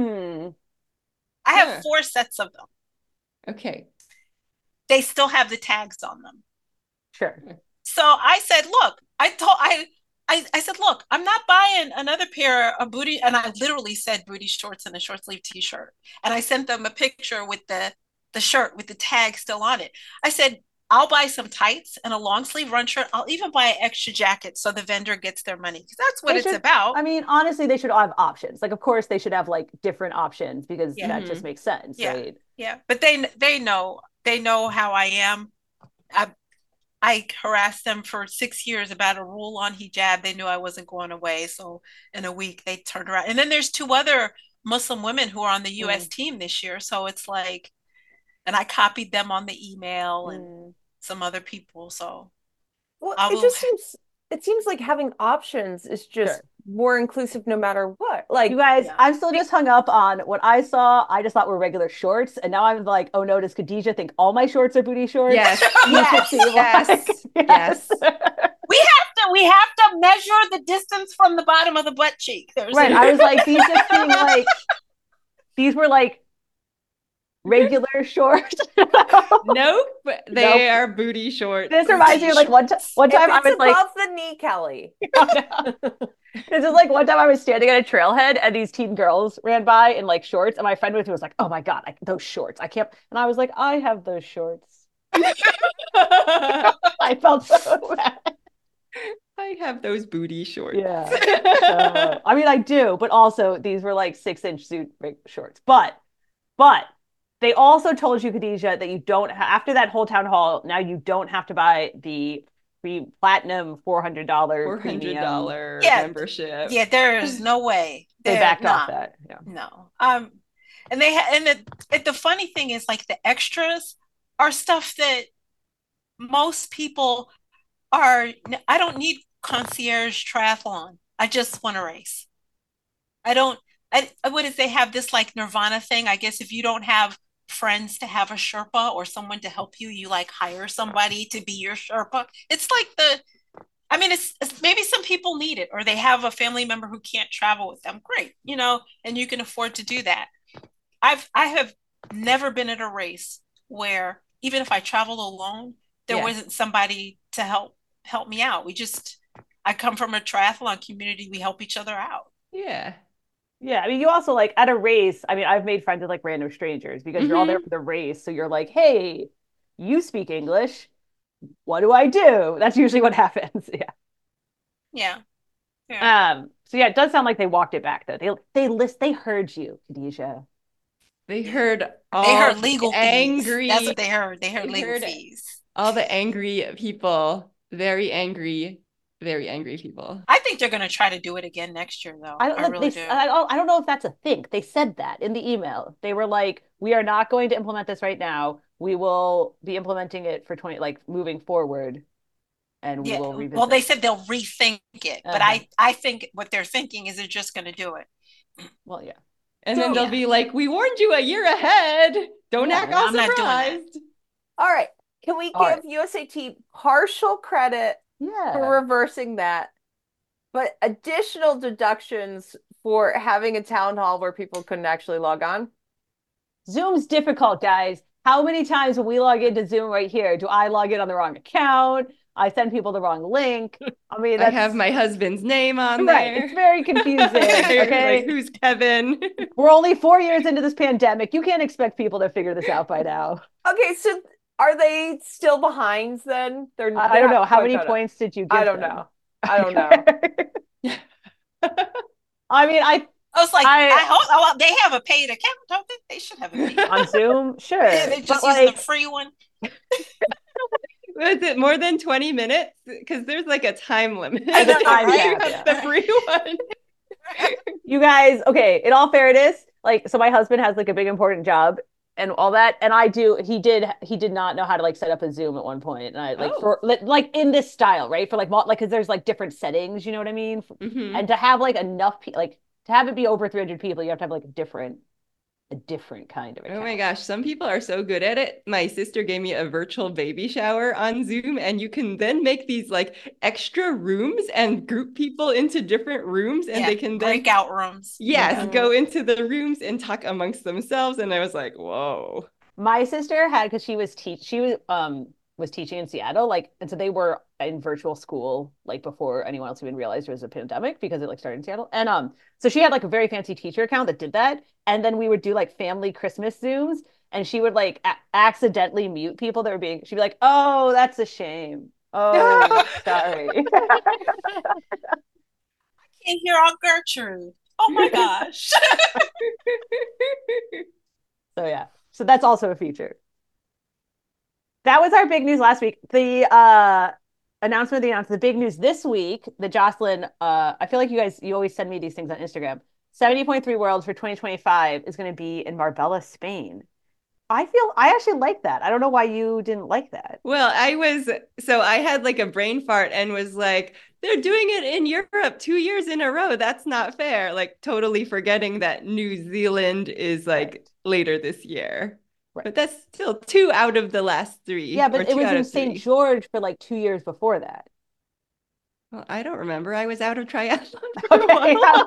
I have 4 sets of them. Okay. They still have the tags on them. Sure. So I said, look, I said, look, I'm not buying another pair of booty. And I literally said booty shorts and a short sleeve t-shirt. And I sent them a picture with the shirt with the tag still on it. I said, I'll buy some tights and a long sleeve run shirt. I'll even buy an extra jacket so the vendor gets their money, because that's what it's about. I mean, honestly, they should all have options. Of course, they should have different options, because that just makes sense, right? Yeah, but they know how I am. I harassed them for 6 years about a rule on hijab. They knew I wasn't going away, so in a week they turned around. And then there's 2 other Muslim women who are on the U.S. team this year, so it's and I copied them on the email, and some other people. So Well, I it will. just seems like having options is just Sure. more inclusive no matter what. Like, You guys, Yeah. I'm still just hung up on what I saw. I just thought were regular shorts, and now I'm like, oh no, does Khadijah think all my shorts are booty shorts? Yes. Yes, Yes. We have to measure the distance from the bottom of the butt cheek. Right. I was like, these just seem like these were like regular shorts. Nope. They are booty shorts. This reminds me of like one time if I it's was like, above the knee, Kelly. this is like one time I was standing at a trailhead and these teen girls ran by in like shorts, and my friend with me was like, "Oh my God, those shorts! I can't." And I was like, "I have those shorts." I felt so bad. I have those booty shorts. Yeah. I mean, I do, but also these were like 6-inch suit shorts. But they also told you, Khadijah, that you don't after that whole town hall. Now you don't have to buy the free platinum $400 membership. Yeah, there's no way they backed off that. Yeah. No. And the funny thing is, like, the extras are stuff that most people are. I don't need concierge triathlon. I just want to race. I don't. What if they have this like Nirvana thing? I guess if you don't have friends to have a Sherpa or someone to help you, you like hire somebody to be your Sherpa. It's like it's maybe some people need it, or they have a family member who can't travel with them. Great, and you can afford to do that. I have never been at a race where even if I travel alone, there wasn't somebody to help me out. I come from a triathlon community. We help each other out. Yeah. Yeah, I mean, you also like at a race. I mean, I've made friends with like random strangers because you're all there for the race. So you're like, hey, you speak English. What do I do? That's usually what happens. Yeah. So yeah, it does sound like they walked it back though. They heard you, Khadijah. They heard legal angry. Fees. That's what they heard. They heard legal fees. All the angry people, very angry people. I think they're going to try to do it again next year, though. I really do. I don't know if that's a thing. They said that in the email. They were like, "We are not going to implement this right now. We will be implementing it for moving forward, and we will revisit." Well, they said they'll rethink it, but I think what they're thinking is they're just going to do it. Well, yeah. And then they'll be like, "We warned you a year ahead. Don't act all surprised." Not doing that. All right. Can we give USAT partial credit for reversing that, but additional deductions for having a town hall where people couldn't actually log on? Zoom's difficult, guys. How many times when we log into Zoom right here, do I log in on the wrong account? I send people the wrong link. I mean, I have my husband's name on there. Right. It's very confusing. Okay. Like, who's Kevin? We're only 4 years into this pandemic. You can't expect people to figure this out by now. Okay, so are they still behind then? I don't know. How many points did you give I don't them? know. I don't know. I mean, I was like, I hope they have a paid account, don't they? They should have a paid on Zoom. Sure. They just use the free one. Was it more than 20 minutes? Because there's like a time limit. The free one. You guys, okay, in all fairness, like, so my husband has like a big important job and all that, and he did not know how to like set up a Zoom at one point, and I for like in this style, right? For like because there's like different settings, you know what I mean? Mm-hmm. And to have like enough to have it be over 300 people, you have to have like a different kind of account. Oh my gosh, some people are so good at it. My sister gave me a virtual baby shower on Zoom, and you can then make these like extra rooms and group people into different rooms, and they can then breakout rooms. Yes, go into the rooms and talk amongst themselves. And I was like, whoa. My sister had, because she was teaching in Seattle, and so they were in virtual school before anyone else even realized there was a pandemic, because it started in Seattle. And so she had a very fancy teacher account that did that. And then we would do family Christmas Zooms, and she would accidentally mute people that were she'd be like, "Oh, that's a shame. Oh, sorry." I can't hear Aunt Gertrude. Oh my gosh. So yeah. So that's also a feature. That was our big news last week. The announcement the big news this week, the Jocelyn, I feel like you always send me these things on Instagram. 70.3 Worlds for 2025 is going to be in Marbella, Spain. I actually like that. I don't know why you didn't like that. Well, I had like a brain fart and was like, they're doing it in Europe 2 years in a row. That's not fair. Like totally forgetting that New Zealand is like later this year. Right. But that's still 2 out of the last 3. Yeah, but it two was out in of St. 3. George for like 2 years before that. Well, I don't remember. I was out of triathlon for a Okay. while.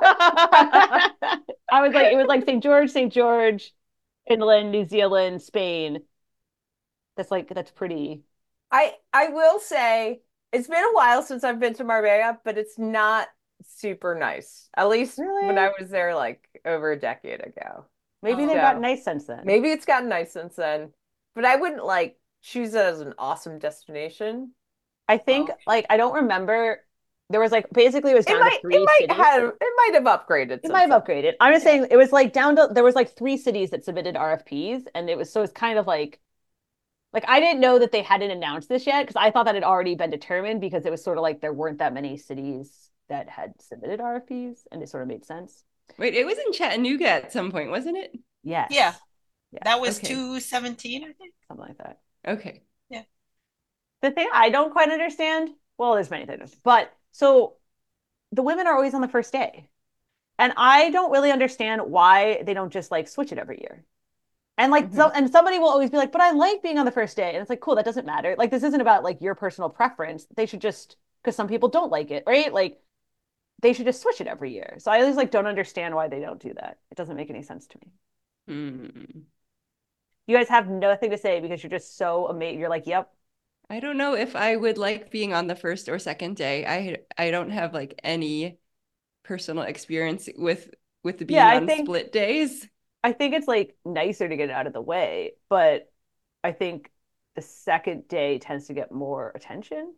It was like St. George, Finland, New Zealand, Spain. That's pretty. I will say it's been a while since I've been to Marbella, but it's not super nice. At least Really? when I was there like over a decade ago. Maybe Oh. they've So, gotten nice since then. maybe it's gotten nice since then, but I wouldn't like choose it as an awesome destination. I think Oh. like I don't remember. There was like basically it was down to three cities. It might have upgraded. It since might have then. upgraded. I'm just saying it was like down to there was like 3 cities that submitted RFPs, and it was so it's kind of like I didn't know that they hadn't announced this yet because I thought that had already been determined because it was sort of like there weren't that many cities that had submitted RFPs, and it sort of made sense. Wait, it was in Chattanooga at some point, wasn't it? Yes. Yeah. Yeah. That was Okay. 217, I think. Something like that. Okay. The thing I don't quite understand, well, there's many things, but so the women are always on the first day. And I don't really understand why they don't just like switch it every year. And like and somebody will always be like, but I like being on the first day. And it's like, cool, that doesn't matter. Like this isn't about like your personal preference. They should just because some people don't like it, right? Like they should just switch it every year. So I always like don't understand why they don't do that. It doesn't make any sense to me. Hmm. You guys have nothing to say because you're just so amazing. You're like, yep. I don't know if I would like being on the first or second day. I don't have like any personal experience with the being on split days. I think it's like nicer to get it out of the way, but I think the second day tends to get more attention.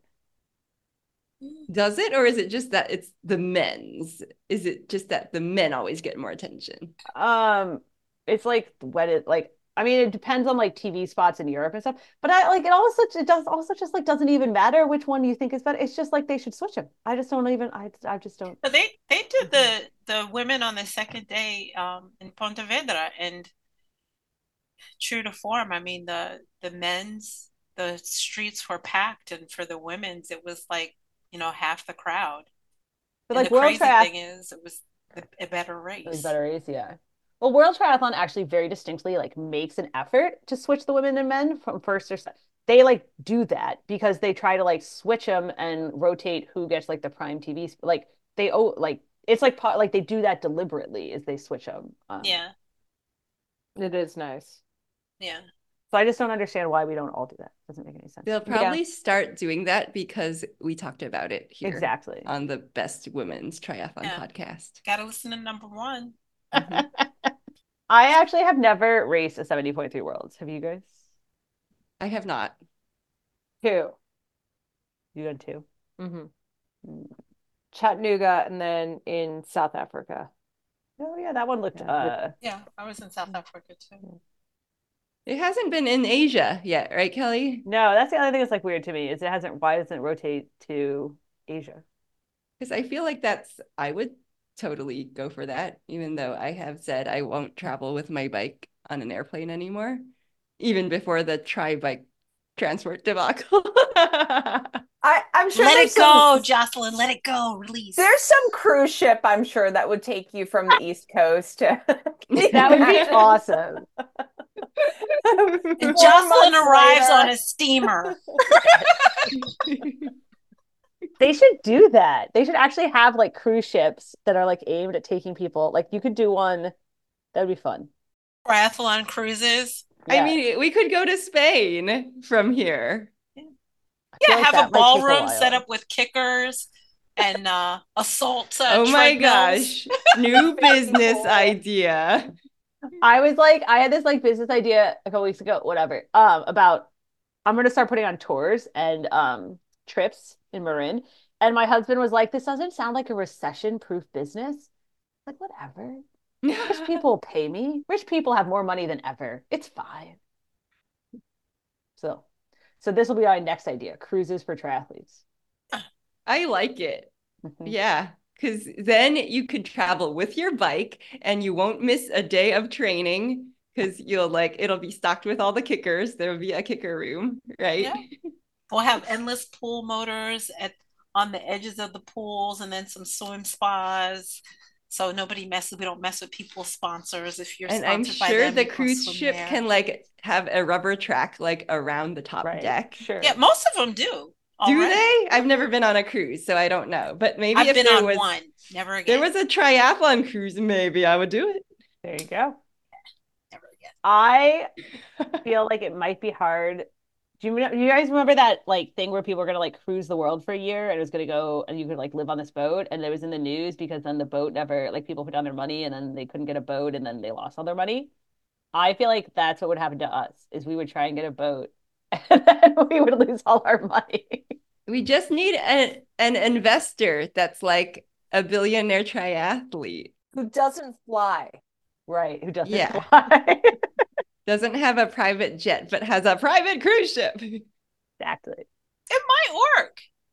Does it, or is it just that it's the men's? Is it just that the men always get more attention? It's like when it like I mean it depends on like TV spots in Europe and stuff, but I like it does also just like doesn't even matter which one you think is better. It's just like they should switch them. I just don't even I just don't. But they did the women on the second day in Pontevedra, and true to form, I mean the streets were packed, and for the women's it was like, half the crowd. But and like the World crazy thing is it was a better race. It was a better race, yeah. Well, World Triathlon actually very distinctly like makes an effort to switch the women and men from first or second. They like do that because they try to like switch them and rotate who gets like the prime TV. Like they it's like they do that deliberately as they switch them. Yeah. It is nice. Yeah. So I just don't understand why we don't all do that. Doesn't make any sense. They'll probably start doing that because we talked about it here. Exactly. On the Best Women's Triathlon podcast. Gotta listen to number one. I actually have never raced a 70.3 Worlds. Have you guys? I have not. 2. You done 2? Mm-hmm. Chattanooga and then in South Africa. Oh yeah, that one looked Yeah, I was in South Africa too. It hasn't been in Asia yet, right, Kelly? No, that's the other thing that's like weird to me is why doesn't it rotate to Asia? Because I feel like I would totally go for that, even though I have said I won't travel with my bike on an airplane anymore, even before the tri-bike transport debacle. I'm sure let it go, Jocelyn. Let it go. Release. There's some cruise ship, I'm sure, that would take you from the East Coast to that would be awesome. And Jocelyn arrives on a steamer. They should do that. They should actually have like cruise ships that are like aimed at taking people. Like you could do one. That would be fun. Triathlon cruises. Yeah. I mean, we could go to Spain from here. Yeah, have a ballroom set up with kickers and assault. Oh my gosh. New business idea. I had this like business idea a couple weeks ago, whatever, about I'm going to start putting on tours and trips in Marin. And my husband was like, this doesn't sound like a recession-proof business. Like, whatever. Rich people pay me. Rich people have more money than ever. It's fine. So this will be our next idea, cruises for triathletes. I like it. Yeah. Because then you could travel with your bike and you won't miss a day of training because it'll be stocked with all the kickers. There'll be a kicker room, right? Yeah. We'll have endless pool motors on the edges of the pools, and then some swim spas. So we don't mess with people's sponsors. If you're And I'm sponsored by sure them, the you can cruise swim ship there. can have a rubber track around the top deck. Sure. Yeah, most of them do. Do already. they? I've never been on a cruise, so I don't know. But maybe I've if been there on was one, never again. there was a triathlon cruise, maybe I would do it. There you go. Never again. I feel like it might be hard. Do you guys remember that thing where people were gonna cruise the world for a year and it was gonna go and you could live on this boat, and it was in the news because then the boat never people put down their money and then they couldn't get a boat and then they lost all their money. I feel like that's what would happen to us is we would try and get a boat and then we would lose all our money. We just need an investor that's like a billionaire triathlete Who doesn't fly. Right, who doesn't Yeah. fly. doesn't have a private jet, but has a private cruise ship. Exactly. It might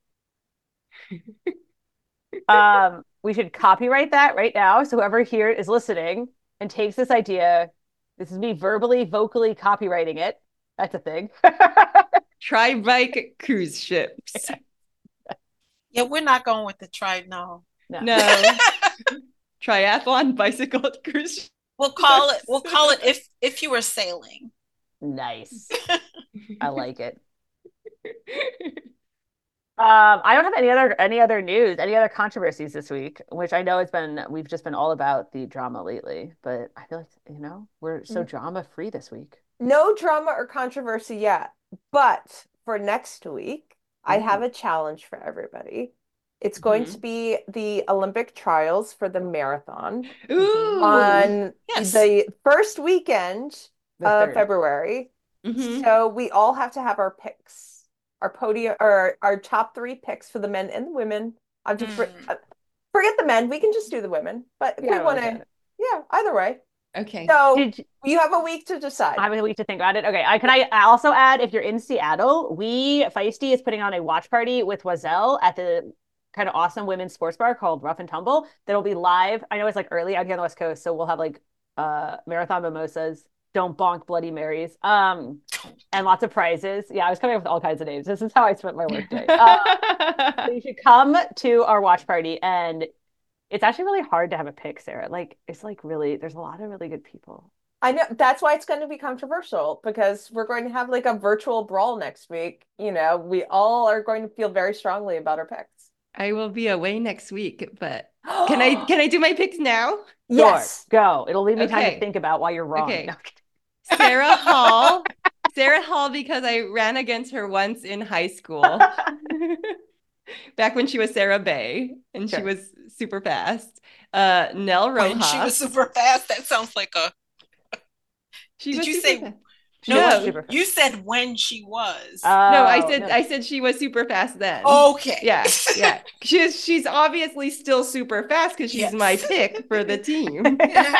work. We should copyright that right now. So whoever here is listening and takes this idea, this is me vocally copywriting it. That's a thing. Tri-bike cruise ships. Yeah, we're not going with the no. No. Triathlon bicycle cruise ship. We'll call it if you were sailing. Nice. I like it. I don't have any other news, any other controversies this week, which I know we've just been all about the drama lately, but I feel like, we're so drama free this week. No drama or controversy yet, but for next week, I have a challenge for everybody. It's going to be the Olympic trials for the marathon on the first weekend of February. So we all have to have our picks, our podium, or our top 3 picks for the men and the women. I'm just forget the men. We can just do the women, but if we want to, either way. Okay. So you have a week to decide. I have a week to think about it. Okay. Can I also add, if you're in Seattle, Feisty is putting on a watch party with Wazelle at the kind of awesome women's sports bar called Rough and Tumble. That'll be live. I know it's early out here on the West Coast, so we'll have marathon mimosas, don't bonk Bloody Marys, and lots of prizes. Yeah, I was coming up with all kinds of names. This is how I spent my workday. So you should come to our watch party, and it's actually really hard to have a pick, Sarah. It's really, there's a lot of really good people. I know that's why it's going to be controversial, because we're going to have a virtual brawl next week. We all are going to feel very strongly about our picks. I will be away next week, but can I do my picks now? Yes. Sure, go. It'll leave me time to think about why you're wrong. Okay. No. Sarah Hall. Sarah Hall, because I ran against her once in high school. Back when she was Sarah Bay and she was super fast. Nell Rojas. When she was super fast, that sounds like a Did you say fast. No, you said when she was. No, I said she was super fast then. Okay. Yeah. She's obviously still super fast because she's my pick for the team.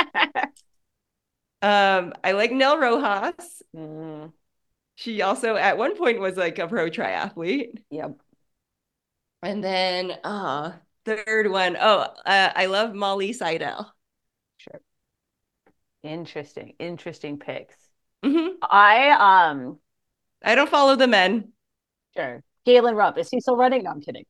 I like Nell Rojas. She also at one point was a pro triathlete. Yep. And then third one, I love Molly Seidel. Sure. Interesting picks. I don't follow the men. Sure. Galen Rupp, is he still running? No, I'm kidding.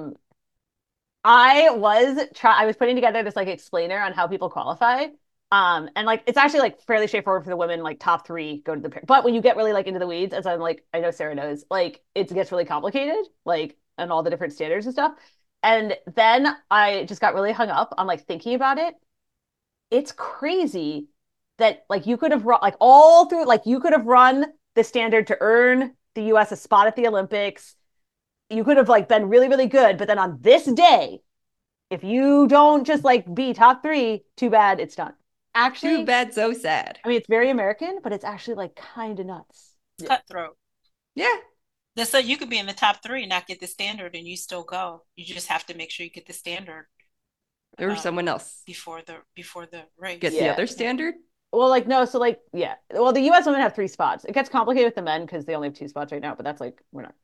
I was putting together this explainer on how people qualify. And it's actually fairly straightforward for the women, top 3 go to the pair. But when you get really into the weeds, as I'm I know Sarah knows, it gets really complicated, and all the different standards and stuff. And then I just got really hung up on thinking about it. It's crazy that you could have run all through, you could have run the standard to earn the US a spot at the Olympics. You could have been really, really good, but then on this day, if you don't just be top 3, too bad, it's done. Actually, too bad, so sad. I mean, it's very American, but it's actually kind of nuts. Cutthroat. Yeah. So you could be in the top 3 and not get the standard, and you still go. You just have to make sure you get the standard. Or someone else before the race gets the other standard. Well, no, so yeah. Well, the U.S. women have 3 spots. It gets complicated with the men because they only have 2 spots right now. But that's we're not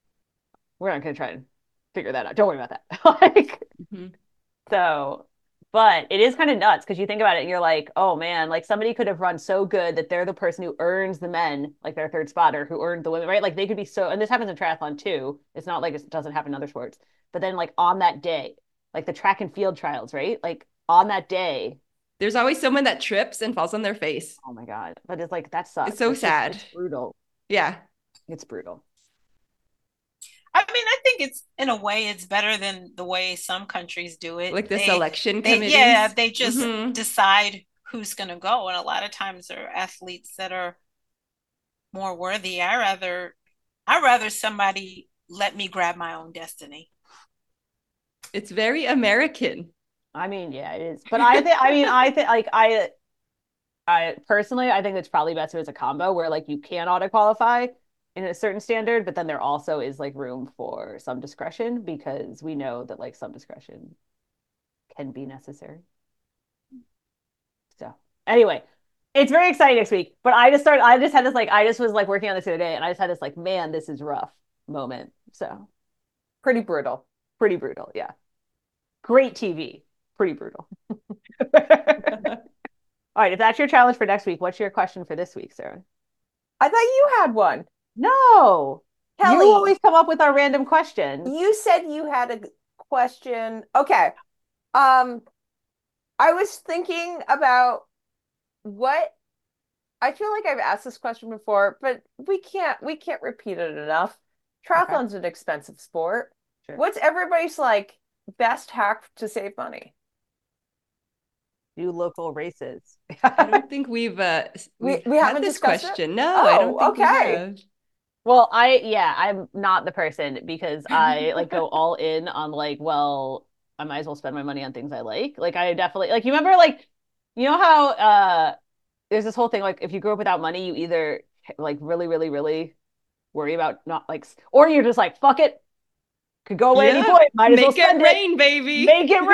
going to try and figure that out. Don't worry about that. So, But it is kind of nuts because you think about it and you're like, oh man, like somebody could have run so good that they're the person who earns the men, like their third spotter, who earned the women, right? Like they could be so, and this happens in triathlon too. It's not like it doesn't happen in other sports. But then like on that day, like the track and field trials, right? Like on that day, There's always someone that trips and falls on their face. oh my God. But it's like, that sucks. It's so sad. It's brutal. Yeah. It's brutal. I mean, I think it's, in a way, it's better than the way some countries do it. Like the selection committees. Yeah, they just decide who's going to go. And a lot of times there are athletes that are more worthy. I rather somebody let me grab my own destiny. It's very American. I mean, yeah, it is. But I think like I personally, I think it's probably best if it's a combo where like you can auto qualify in a certain standard, but then there also is like room for some discretion because we know that like some discretion can be necessary. So anyway, it's very exciting next week. But I just was like working on this the other day and I just had this like, man, this is rough moment. So Pretty brutal. pretty brutal. Yeah. Great TV. Pretty brutal. All right, if that's your challenge for next week, what's your question for this week, Sarah? I thought you had one. No. Kelly, You always come up with our random questions. you said you had a question. Okay. I was thinking about what I feel like I've asked this question before, but we can't repeat it enough. Triathlon's an expensive sport. Sure. What's everybody's like best hack to save money? Do local races. I don't think we've we had haven't this discussed it? question. No, I don't think we okay. have. Well, I'm not the person because I like go all in on like, well, I might as well spend my money on things I like. Like I definitely like you remember like you know how there's this whole thing like if you grew up without money, you either like really, really, really worry about not like or you're just like, fuck it. Could go away any point. Might as well Make it spend it. rain, baby. Make it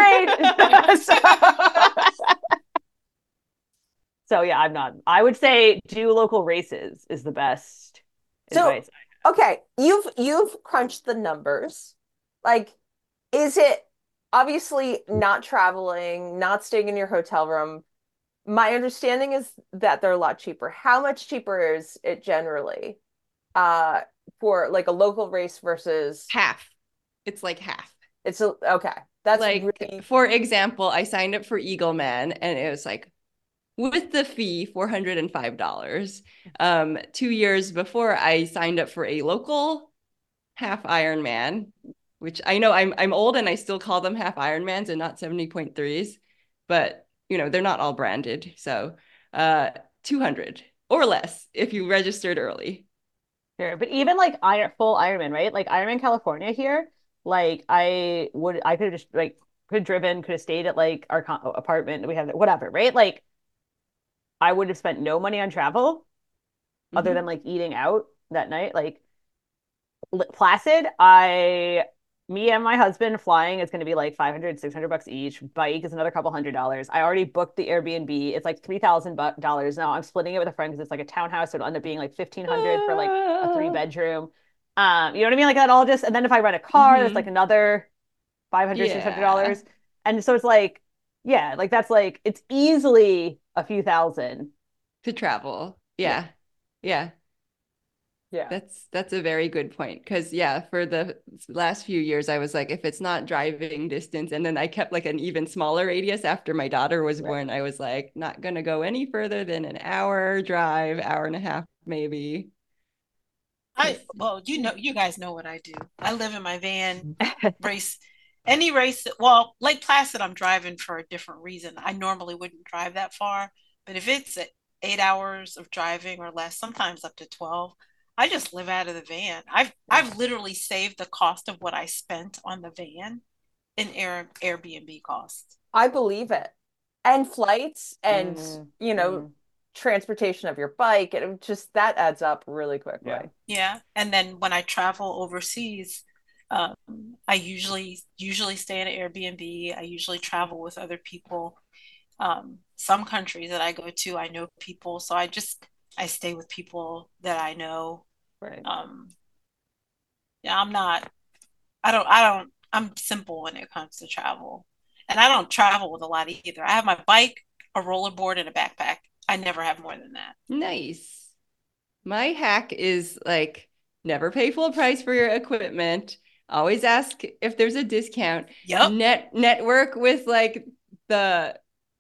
rain. So yeah, I'm not. I would say do local races is the best advice. Okay, you've crunched the numbers. Like, is it obviously not traveling, not staying in your hotel room? My understanding is that they're a lot cheaper. How much cheaper is it generally for like a local race versus Half. It's like half. Okay. That's like, really... for example, I signed up for Eagleman and it was like with the fee, $405. 2 years before, I signed up for a local half Ironman, which I know I'm old and I still call them half Ironmans and not 70.3s, but you know they're not all branded. So 200 or less if you registered early. Sure, but even like full Ironman, right? Like Ironman California here, like I could have just like could have stayed at like our apartment we have, whatever, right? Like I would have spent no money on travel other than like eating out that night. Like Placid, me and my husband flying is going to be like $500-600 each. Bike is another couple $100. I already booked the Airbnb. It's like $3,000 now. I'm splitting it with a friend because it's like a townhouse, so it'll end up being like $1,500 for like a 3-bedroom. You know what I mean? Like that all just, and then if I rent a car, there's like another $500-600. And so it's like, yeah, like that's like it's easily a few thousand to travel. Yeah. That's a very good point because for the last few years I was like, if it's not driving distance, and then I kept like an even smaller radius after my daughter was born. I was like, not gonna go any further than an hour drive, hour and a half maybe. You guys know what I do. I live in my van, race any race. Well, Lake Placid, I'm driving for a different reason. I normally wouldn't drive that far, but if it's 8 hours of driving or less, sometimes up to 12, I just live out of the van. I've literally saved the cost of what I spent on the van in Airbnb costs. I believe it. And flights and transportation of your bike, and just that adds up really quickly. Yeah. And then when I travel overseas, I usually stay in an Airbnb. I usually travel with other people. Some countries that I go to, I know people, so I stay with people that I know. Right. I'm simple when it comes to travel. And I don't travel with a lot either. I have my bike, a rollerboard, and a backpack. I never have more than that. Nice. My hack is like never pay full price for your equipment. Always ask if there's a discount. Yep. Network with like the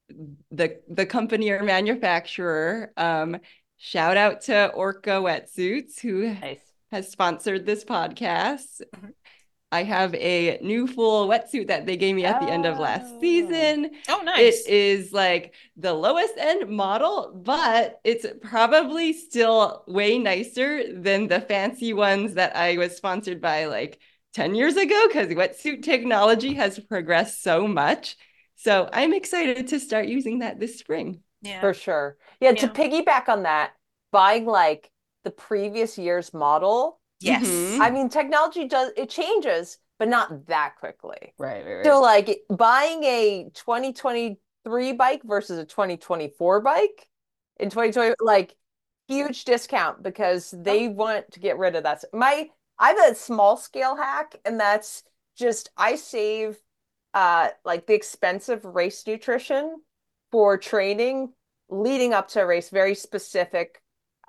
company or manufacturer. Shout out to Orca Wetsuits, who has sponsored this podcast. I have a new full wetsuit that they gave me at the end of last season. Oh, nice. It is like the lowest end model, but it's probably still way nicer than the fancy ones that I was sponsored by like 10 years ago, because wetsuit technology has progressed so much. So I'm excited to start using that this spring. Yeah. For sure. Yeah, to piggyback on that, buying like the previous year's model. Yes. I mean, technology it changes, but not that quickly. Right. So like buying a 2023 bike versus a 2024 bike in 2020, like huge discount because they want to get rid of that. I have a small scale hack, and that's just I save like the expensive race nutrition for training leading up to a race, very specific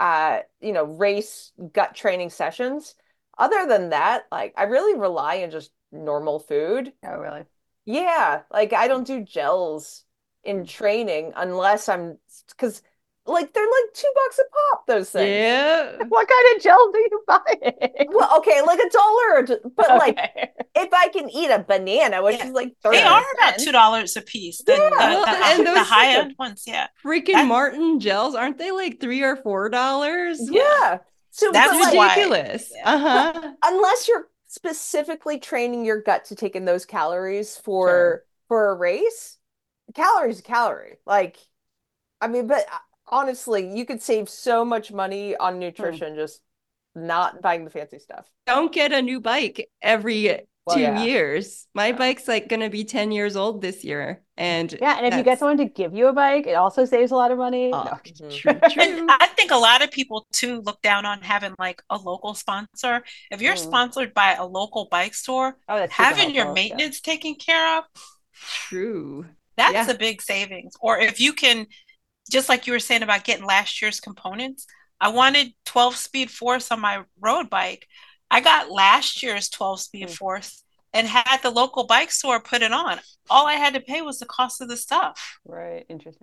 race gut training sessions. Other than that, like I really rely on just normal food. Oh, really? Yeah, like I don't do gels in training unless because like they're like $2 a pop, those things. Yeah. What kind of gel do you buy? Well, okay, like $1, but like if I can eat a banana, which is like 30 they are about $2 a piece. The high end ones, freaking Martin gels, aren't they like $3 or $4? Yeah. So that's ridiculous. Unless you're specifically training your gut to take in those calories for a race, calories a calorie. Like, I mean, but honestly, you could save so much money on nutrition just not buying the fancy stuff. Don't get a new bike every 2 years. My bike's like going to be 10 years old this year. And if you get someone to give you a bike, it also saves a lot of money. True. And I think a lot of people too look down on having like a local sponsor. If you're sponsored by a local bike store, having your maintenance taken care of. True. That's a big savings. Or if you can, just like you were saying about getting last year's components, I wanted 12-speed force on my road bike. I got last year's 12-speed force and had the local bike store put it on. All I had to pay was the cost of the stuff. Right. Interesting.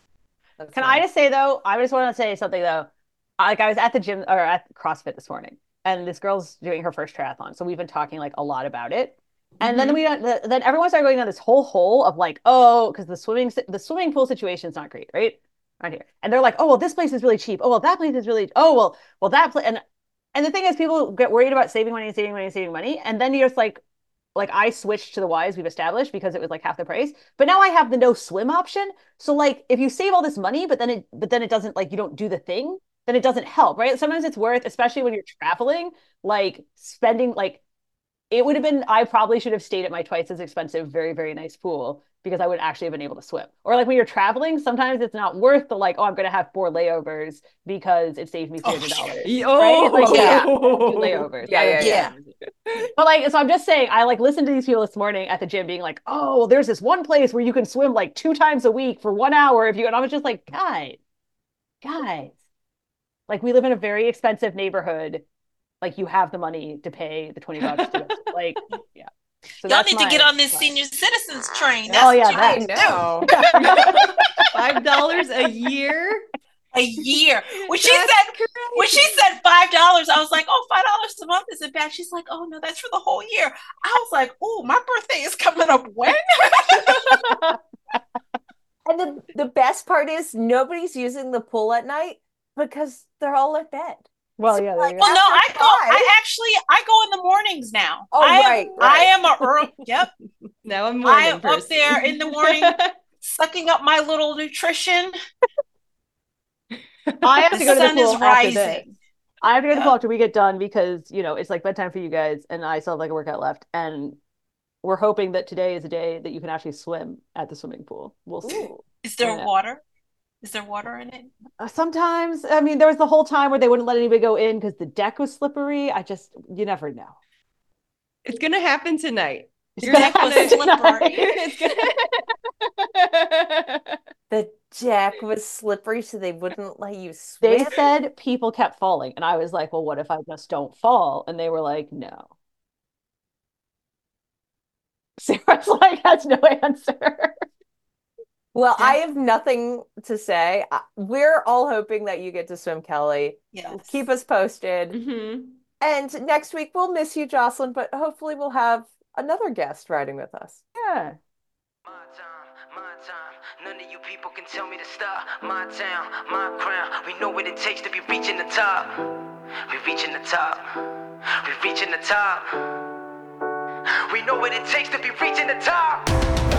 Can I just say, though, I just want to say something, though. Like I was at the gym or at CrossFit this morning, and this girl's doing her first triathlon. So we've been talking like a lot about it. And then then everyone started going down this whole hole of like, because the swimming pool situation is not great, right? Right here. And they're like, oh, well, this place is really cheap. Oh, well, that place is really, well, that place. And the thing is, people get worried about saving money. And then you're just like I switched to the Wise we've established because it was like half the price. But now I have the no swim option. So like if you save all this money, but then it doesn't, like, you don't do the thing, then it doesn't help, right? Sometimes it's worth, especially when you're traveling, like spending, like it would have been, I probably should have stayed at my twice as expensive, very, very nice pool because I would actually have been able to swim. Or like when you're traveling, sometimes it's not worth the like, oh, I'm going to have 4 layovers because it saved me $300. Right? Like, layovers. Yeah. But like, so I'm just saying, I like listened to these people this morning at the gym being like, oh, well, there's this one place where you can swim like 2 times a week for 1 hour if you, and I was just like, guys, like we live in a very expensive neighborhood. Like you have the money to pay the $20 to like, yeah. So y'all need to get on this senior citizens train. That's I know. $5 a year. A year. When she said $5, I was like, oh, $5 a month isn't bad. She's like, oh no, that's for the whole year. I was like, oh, my birthday is coming up when? And the best part is nobody's using the pool at night because they're all at bed. Well, yeah. Well, no, I go in the mornings now. Oh, right. I am a early. Yep. Now I'm up there in the morning, sucking up my little nutrition. I have to go to the pool after this. I have to go to the pool after we get done because it's like bedtime for you guys, and I still have like a workout left, and we're hoping that today is a day that you can actually swim at the swimming pool. We'll see. Is there water? Is there water in it? Sometimes. I mean, there was the whole time where they wouldn't let anybody go in because the deck was slippery. You never know. It's going to happen tonight. Your neck was slippery. The deck was slippery, so they wouldn't let you swim. They said people kept falling, and I was like, well, what if I just don't fall? And they were like, no. Sarah's like, that's no answer. Well, I have nothing to say. We're all hoping that you get to swim, Kelly. Yes. Keep us posted. Mm-hmm. And next week we'll miss you, Jocelyn, but hopefully we'll have another guest riding with us. Yeah. My time, none of you people can tell me to stop. My town, my crown, we know what it takes to be reaching the top. We reaching the top. We reaching the top. We know what it takes to be reaching the top.